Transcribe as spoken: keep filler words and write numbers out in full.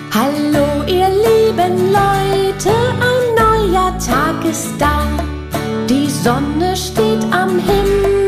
Hallo ihr lieben Leute, ein neuer Tag ist da. Die Sonne steht am Himmel.